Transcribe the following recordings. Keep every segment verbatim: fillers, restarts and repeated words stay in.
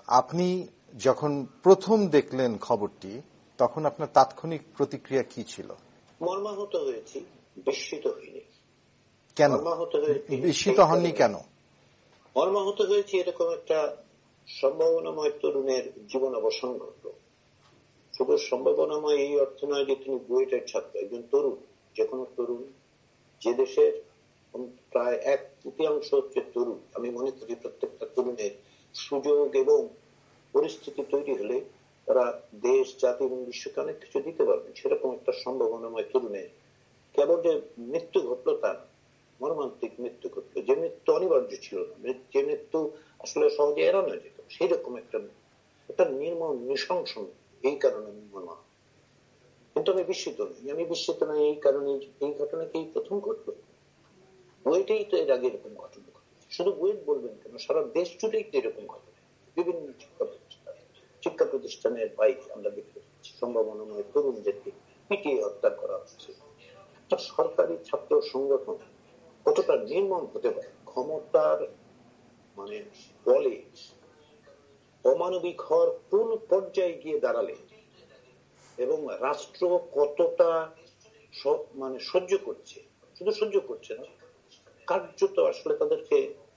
আপনি যখন প্রথম দেখলেন খবরটি তখন আপনার তাৎক্ষণিক প্রতিক্রিয়া কি ছিল? মর্মাহত হয়েছি, বিস্মিত হইনি। কেন মর্মাহত হয়েছি? বিস্মিত হননি কেন? মর্মাহত হয়েছি এরকম একটা সম্ভাবনাময় তরুণের জীবন অবসান ঘটল। শুধু সম্ভাবনাময় এই অর্থ নয় যে তিনি বুয়েটের ছাত্র, একজন তরুণ, যে কোনো তরুণ, যে দেশের প্রায় এক তৃতীয়াংশ হচ্ছে তরুণ। আমি মনে করি প্রত্যেকটা তরুণের সুযোগ এবং পরিস্থিতি তৈরি হলে তারা দেশ, জাতি এবং বিশ্বকে অনেক কিছু দিতে পারবেন। সেরকম একটা সম্ভাবনাময় তরুণের কেবল যে মৃত্যু ঘটলো তা মর্মান্তিক মৃত্যু ঘটলো, যে মৃত্যু অনিবার্য ছিল না, যে মৃত্যু আসলে সহজে এড়ানো যেত, সেই রকম একটা একটা নির্মম নৃশংস। এই কারণে আমি মর্মাহত, কিন্তু আমি বিস্মিত নই। আমি বিস্মিত নই এই কারণে এই ঘটনাকেই প্রথম ঘটলো। বুয়েটেই তো এর আগে এরকম ঘটনা ঘটেছে। শুধু বুয়েট বলবেন কেন, সারা দেশ জুড়েই তো এরকম ঘটনা। বিভিন্ন শিক্ষা প্রতিষ্ঠান শিক্ষা প্রতিষ্ঠানের বাইরে আমরা দেখতে পাচ্ছি সম্ভাবনাময় তরুণদেরকে পিটিয়ে হত্যা করা হচ্ছে। একটা সরকারি ছাত্র সংগঠন কতটা নির্মম হতে পারে, ক্ষমতার মানে বলে অমানবিক হওয়ার কোন পর্যায়ে গিয়ে দাঁড়ালে, এবং রাষ্ট্র কতটা মানে সহ্য করছে, শুধু সহ্য করছে না, কার্যত আসলে তাদেরকে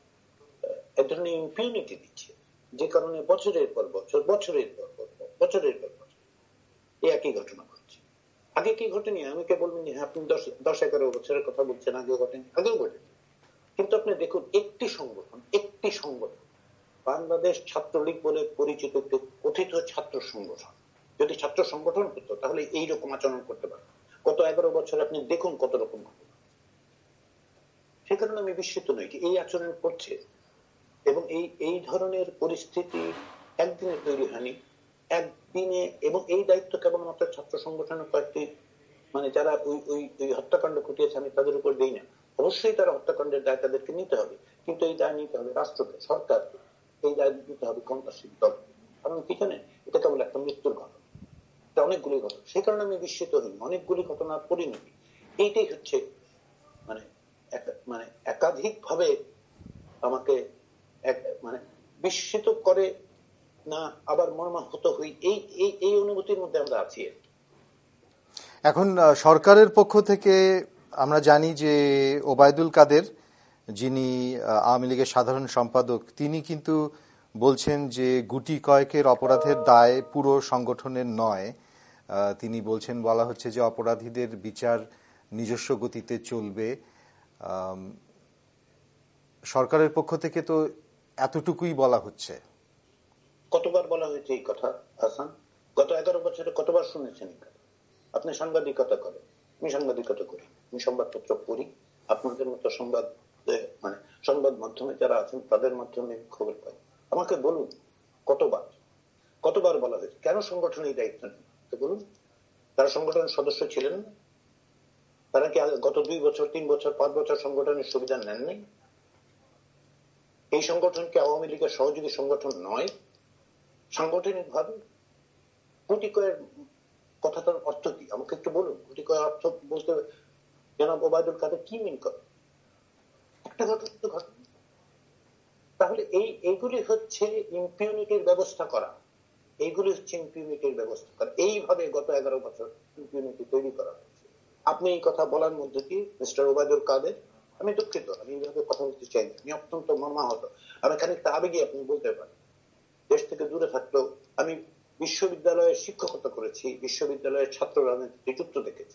এক ধরনের ইম্পিউনিটি দিচ্ছে, যে কারণে বছরের পর বছর বছরের পর বছর বছরের পর বছর এই একই ঘটনা ঘটছে। আগে কি ঘটেনি? আমি কে বলবেন হ্যাঁ আপনি দশ দশ এগারো বছরের কথা বলছেন, আগেও ঘটেনি, আগেও ঘটেনি। কিন্তু আপনি দেখুন, একটি সংগঠন একটি সংগঠন বাংলাদেশ ছাত্রলীগ বলে পরিচিত একটি কথিত ছাত্র সংগঠন যদি ছাত্র সংগঠন হতো তাহলে এইরকম আচরণ করতে পারত। গত এগারো বছর আপনি দেখুন কত রকম ঘটনা। সে কারণে আমি বিস্মিত নই এই আচরণ করছে, এবং এই এই ধরনের পরিস্থিতি একদিনে তৈরি হয়নি, একদিনে। এবং এই দায়িত্ব কেবলমাত্র ছাত্র সংগঠনের কয়েকটি মানে যারা ওই ওই ওই হত্যাকাণ্ড ঘটিয়েছে আমি তাদের উপর দিই না। অবশ্যই তারা হত্যাকাণ্ডের দায় তাদেরকে নিতে হবে, কিন্তু এই দায় নিতে হবে রাষ্ট্রকে, সরকারকে, এই দায় দিতে হবে ক্ষমতাসীন দল। কারণ কি জানেন, এটা কেবল একটা মৃত্যুর ঘটনা, এটা অনেকগুলি ঘটনা। সেই কারণে আমি বিস্মিত হই, অনেকগুলি ঘটনার পরিণতি এইটাই হচ্ছে মানে মানে একাধিক ভাবে আমাকে মানে বিস্মিত করে না, আবার মর্মাহত হই, এই এই অনুভূতির মধ্যে আমরা আছি। এখন সরকারের পক্ষ থেকে আমরা জানি যে ওবায়দুল কাদের, যিনি আওয়ামী লীগের সাধারণ সম্পাদক, তিনি কিন্তু বলছেন যে গুটি কয়েকের অপরাধের দায় পুরো সংগঠনের নয়। তিনি বলছেন, বলা হচ্ছে যে অপরাধীদের বিচার নিজস্ব গতিতে চলবে। সরকারের পক্ষ থেকে তো এতটুকুই বলা হচ্ছে। কতবার বলা হয়েছে এই কথা হাসান? গত এগারো বছরে কতবার শুনেছেন? আপনি সাংবাদিকতা করেন, আমি সাংবাদিকতা করি, আমি সংবাদপত্র পড়ি, আপনাদের মতো সংবাদ মানে সংবাদ মাধ্যমে যারা আছেন তাদের মাধ্যমে খবর পাই। আমাকে বলুন কতবার কতবার বলা হয়েছে? কেন সংগঠন এই দায়িত্ব নেই বলুন? তারা সংগঠনের সদস্য ছিলেন না? তারা কি গত দুই বছর তিন বছর পাঁচ বছর সংগঠনের সুবিধা নেন নাই? এই সংগঠন কি আওয়ামী লীগের সহযোগী সংগঠন নয়? সাংগঠনিক ভাবে কোটি কয়েক কথাটার অর্থ কি আমাকে একটু বলুন। কোটি কয়েক অর্থ বলতে জনাব ওবায়দুল কাদের কি মিন করে? একটা ঘটনা তো ঘটনা। তাহলে এই এইগুলি হচ্ছে ইম্পিউনিটির ব্যবস্থা করা, এইগুলি হচ্ছে ইম্পিউনিটির ব্যবস্থা করা। এইভাবে গত এগারো বছর ইম্পিউনিটি তৈরি করা হয়েছে। আপনি এই কথা বলার মধ্যে কি মিস্টার ওবায়দুল কাদের, আমি দুঃখিত, আমি এইভাবে কথা বলতে চাই না, আমি অত্যন্ত মর্মাহত। আমি খানিকটা আবেগে আপনি বলতে পারেন, দেশ থেকে দূরে থাকলেও আমি বিশ্ববিদ্যালয়ে শিক্ষকতা করেছি, বিশ্ববিদ্যালয়ের ছাত্র রাজনীতিতে যুক্ত দেখেছি।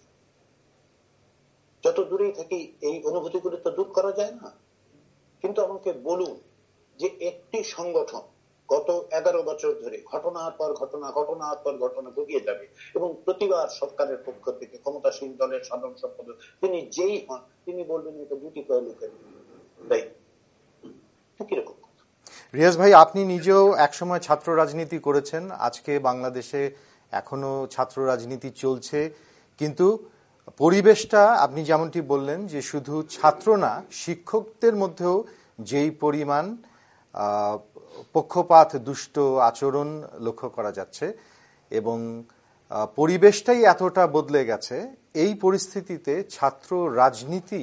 যত দূরেই থাকি এই অনুভূতিগুলো তো দূর করা যায় না। কিন্তু আমাকে বলুন যে একটি সংগঠন গত এগারো বছর ধরে ঘটনার পর ঘটনা ঘটনার পর ঘটনা ঘটিয়ে যাবে, এবং প্রতিবার সরকারের পক্ষ থেকে ক্ষমতাসীন দলের সাধারণ সম্পাদক তিনি যেই হন তিনি বলবেন এটা দুটি কয় লোকের দায়িত্ব। কিরকম? রিয়াজ ভাই, আপনি নিজেও একসময় ছাত্র রাজনীতি করেছেন, আজকে বাংলাদেশে এখনো ছাত্র রাজনীতি চলছে, কিন্তু পরিবেশটা আপনি যেমনটি বললেন যে শুধু ছাত্র না, শিক্ষকদের মধ্যেও যেই পরিমাণ পক্ষপাত দুষ্ট আচরণ লক্ষ্য করা যাচ্ছে, এবং পরিবেশটাই এতটা বদলে গেছে, এই পরিস্থিতিতে ছাত্র রাজনীতি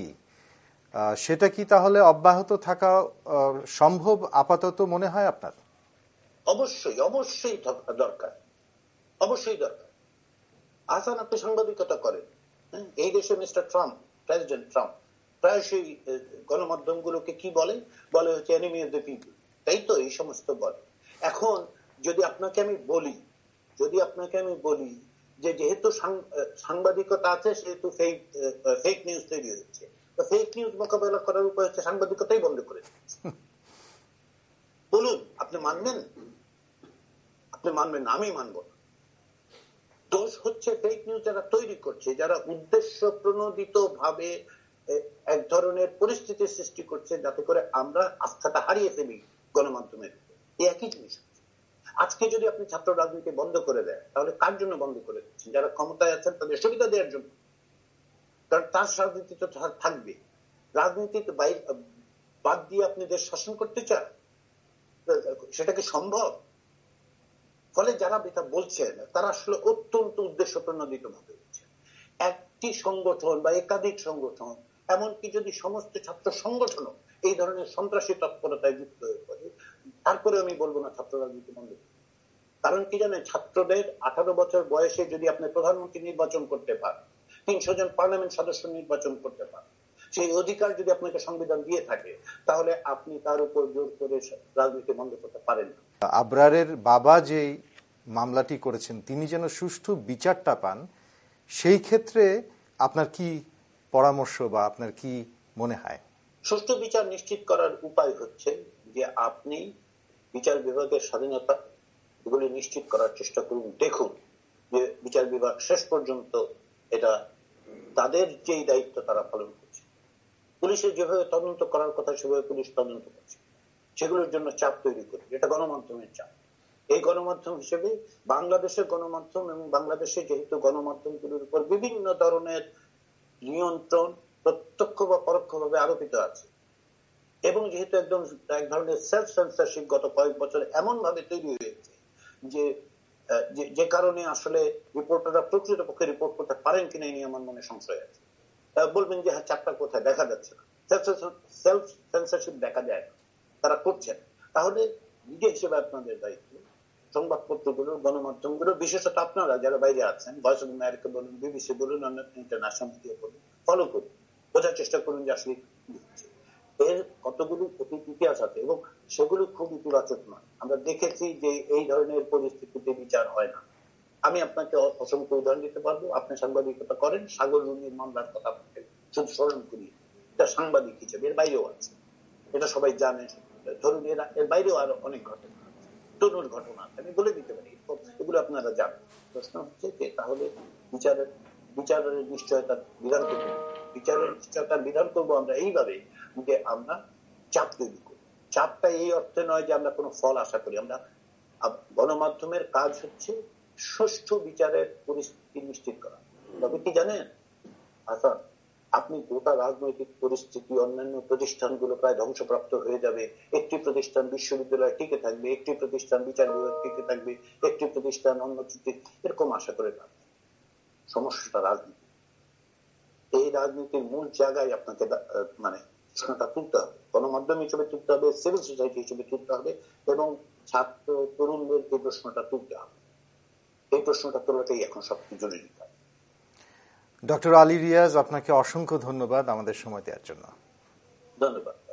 সেটা কি তাহলে অব্যাহত থাকা সম্ভব আপাতত মনে হয় আপনার? অবশ্যই অবশ্যই দরকার, অবশ্যই দরকার। আসান, আপনি সাংবাদিকতা করেন, এই দেশে মিস্টার ট্রাম্প, প্রেসিডেন্ট ট্রাম্প প্রায়শই গণমাধ্যমগুলোকে কি বলে, বলে হচ্ছে এনিমি অফ দ্য পিপল, তাই তো? এই সমস্ত বলে। এখন যদি আপনাকে আমি বলি, যদি আপনাকে আমি বলি যে যেহেতু সাংবাদিকতা আছে সেহেতু ফেক ফেক নিউজ তৈরি হচ্ছে, তো ফেক নিউজ মোকাবেলা করার উপায় হচ্ছে সাংবাদিকতাই বন্ধ করে দিচ্ছে। বলুন, আপনি মানবেন? আপনি মানবেন না, আমি মানব না। দোষ হচ্ছে ফেক নিউজ যারা তৈরি করছে, যারা উদ্দেশ্য প্রণোদিত ভাবে এক ধরনের পরিস্থিতির সৃষ্টি করছে যাতে করে আমরা আস্থাটা হারিয়ে ফেলি গণমাধ্যমের। এই একই জিনিস। আজকে যদি আপনি ছাত্র রাজনীতি বন্ধ করে দেন, তাহলে কার জন্য বন্ধ করে দিচ্ছেন? যারা ক্ষমতায় আছেন তাদের সুবিধা দেওয়ার জন্য। কারণ তার রাজনীতি তো থাকবে। রাজনীতি বাদ দিয়ে আপনি দেশ শাসন করতে চান, সেটা কি সম্ভব? ফলে যারা এটা বলছেন তারা আসলে অত্যন্ত উদ্দেশ্য প্রণোদিত ভাবে বলছেন। একটি সংগঠন বা একাধিক সংগঠন, এমনকি যদি সমস্ত ছাত্র সংগঠনও এই ধরনের সন্ত্রাসী তৎপরতায় যুক্ত হয়ে পড়ে, তারপরে আমি বলবো না ছাত্র রাজনীতি বন্ধ। কারণ কি জানেন, ছাত্রদের আঠারো বছর বয়সে যদি আপনি প্রধানমন্ত্রী নির্বাচন করতে পারেন, তিনশো জন পার্লামেন্ট সদস্য নির্বাচন করতে পারেন, সেই অধিকার যদি আপনাকে সংবিধান দিয়ে থাকে, তাহলে আপনি তার উপর জোর করে রাজনীতি বন্ধ করতে পারেন না। আবরারের বাবা যে মামলাটি করেছেন তিনি যেন সুষ্ঠু বিচারটা পান, সেই ক্ষেত্রে আপনার কি পরামর্শ বা আপনার কি মনে হয়? সুষ্ঠু বিচার নিশ্চিত করার উপায় হচ্ছে যে আপনি বিচার বিভাগের স্বাধীনতা এগুলি নিশ্চিত করার চেষ্টা করুন। দেখুন যে বিচার বিভাগ শেষ পর্যন্ত এটা তাদের যেই দায়িত্ব তারা পালন করছে। পুলিশের যেভাবে তদন্ত করার কথা সেভাবে পুলিশ তদন্ত করছে, সেগুলোর জন্য চাপ তৈরি করবে। এটা গণমাধ্যমের চাপ। এই গণমাধ্যম হিসেবে বাংলাদেশের গণমাধ্যম এবং বাংলাদেশে যেহেতু গণমাধ্যমগুলোর উপর বিভিন্ন ধরনের নিয়ন্ত্রণ প্রত্যক্ষ বা পরোক্ষভাবে আরোপিত আছে, এবং যেহেতু একদম এক ধরনের সেলফ সেন্সরশিপ গত কয়েক বছর এমন ভাবে তৈরি হয়েছে যে যে কারণে আসলে রিপোর্টাররা প্রকৃতপক্ষে রিপোর্ট করতে পারেন কিনা এই নিয়ে আমার মনে সংশয় আছে। বলবেন যে হ্যাঁ চারটা কোথায় দেখা যাচ্ছে না, সেলফ সেন্সরশিপ দেখা যায় না, তারা করছেন। তাহলে নিজে হিসেবে আপনাদের দায়িত্ব সংবাদপত্রগুলো, গণমাধ্যমগুলো, বিশেষত আপনারা যারা বাইরে আছেন, ভয়েস অফ আমেরিকা বলুন, বিবিসি বলুন, অন্য ইন্টারন্যাশনাল মিডিয়া বলুন, ফলো করুন, বোঝার চেষ্টা করুন যে আসলে এর কতগুলো ইতিহাস আছে এবং সেগুলো খুব ইতিবাচক নয়। আমরা দেখেছি যে এই ধরনের পরিস্থিতিতে বিচার হয় না। আমি আপনাকে অসংখ্য উদাহরণ দিতে পারবো। আপনি সাংবাদিকতা করেন, সাগর রুনির মামলার কথা আপনাকে শুধু স্মরণ করি। এটা সাংবাদিক হিসেবে এর বাইরেও আছে, এটা সবাই জানে। ধরুন এর বাইরেও আরো অনেক ঘটনা, তনুর ঘটনা আমি বলে দিতে পারি, এগুলো আপনারা জানেন। প্রশ্ন হচ্ছে যে তাহলে বিচারের বিচারের নিশ্চয়তার বিধান করবো। বিচারের নিশ্চয়তার বিধান করবো আমরা এইভাবে যে আমরা চাপ তৈরি করি। চাপটা এই অর্থে নয় যে আমরা কোনো ফল আশা করি। আমরা গণমাধ্যমের কাজ হচ্ছে সুষ্ঠু বিচারের পরিস্থিতি নিশ্চিত করা। তবে কি জানেন আচ্ছা, আপনি গোটা রাজনৈতিক পরিস্থিতি, অন্যান্য প্রতিষ্ঠানগুলো প্রায় ধ্বংসপ্রাপ্ত হয়ে যাবে, একটি প্রতিষ্ঠান বিশ্ববিদ্যালয় টিকে থাকবে, একটি প্রতিষ্ঠান বিচার বিভাগ টিকে থাকবে, একটি প্রতিষ্ঠান অন্য এরকম আশা করে না। সমস্যাটা রাজনীতি। এই রাজনীতির মূল জায়গায় আপনাকে মানে প্রশ্নটা তুলতে হবে, গণমাধ্যম হিসেবে তুলতে হবে, সিভিল সোসাইটি হিসেবে তুলতে হবে, এবং ছাত্র তরুণদের এই প্রশ্নটা তুলতে হবে। এই প্রশ্নটা তোলাটাই এখন সবচেয়ে জরুরি। ডক্টর আলী রিয়াজ, আপনাকে অসংখ্য ধন্যবাদ আমাদের সময় দেওয়ার জন্য। ধন্যবাদ।